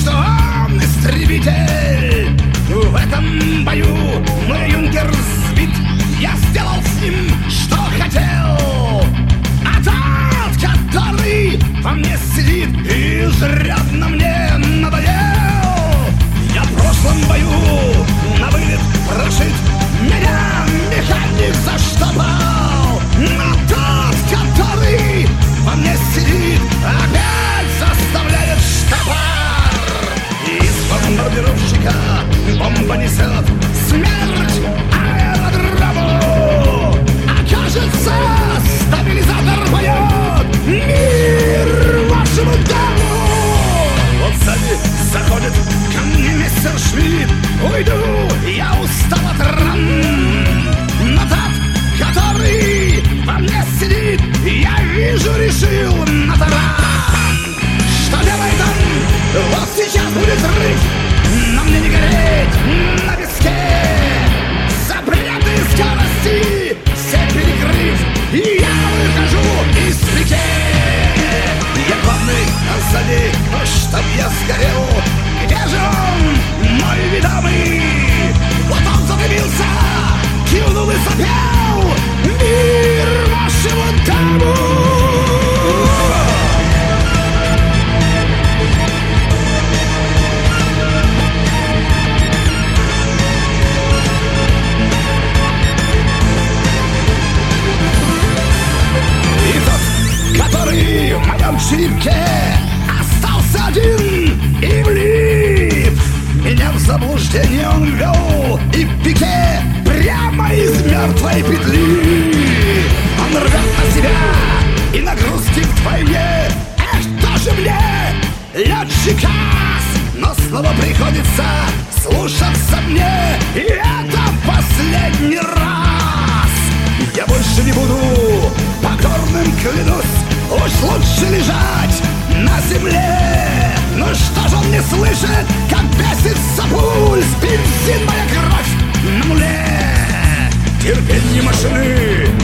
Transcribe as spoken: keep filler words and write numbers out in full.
что он истребитель. В этом бою мой юнкер сбит. Я сделал с ним, что хотел. А тот, который во мне сидит и изрядно мне надоел, я в прошлом бою на вылет прошит, меня механик заштопал. Но тот, который во мне сидит, опять заставляет штопор. Из бомбардировщика бомба несет смерть аэродрому. А кажется, стабилизатор поет мир вашему дому. Вот сзади заходит ко мне мистер Шмидт. Уйду, я устал от ран. Но тот, который во мне сидит, я вижу, решил на таран. Что делает он? Вот сейчас будет взрыв. Но мне не гореть на песке. Запреты скорости все перекрыв, и я выхожу из пике. Я главный, а сзади, чтоб я сгорел. Где же он, мой ведомый? Вот он задымился, кивнул и запел мир вашему дому. Который в моем черепке остался один и влип. Меня в заблуждение он вел и в пике прямо из мертвой петли. Он рвет на себя и нагрузки вдвойне. Эх, тоже мне летчик ас, но снова приходится слушаться мне, и это последний раз. Я больше не буду покорным, клянусь. Уж лучше лежать на земле. Ну что же он не слышит, как бесится пульс? Бензин, моя кровь на муле. Терпение машины